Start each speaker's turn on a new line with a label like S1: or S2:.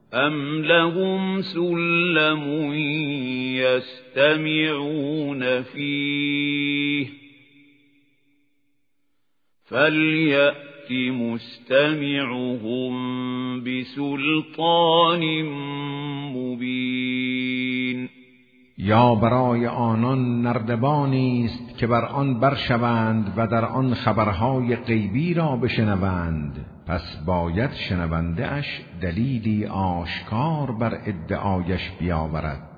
S1: أَمْ لَهُمْ سُلَّمٌ يَسْتَمِعُونَ فِيهِ فَلْيَأْتِ مُسْتَمِعُهُم بِسُلْطَانٍ مُبِينٍ.
S2: یا برای آنان نردبانی است که بر آن برشوند و در آن خبرهای غیبی را بشنوند، پس باید شنونده اش دلیلی آشکار بر ادعایش بیاورد.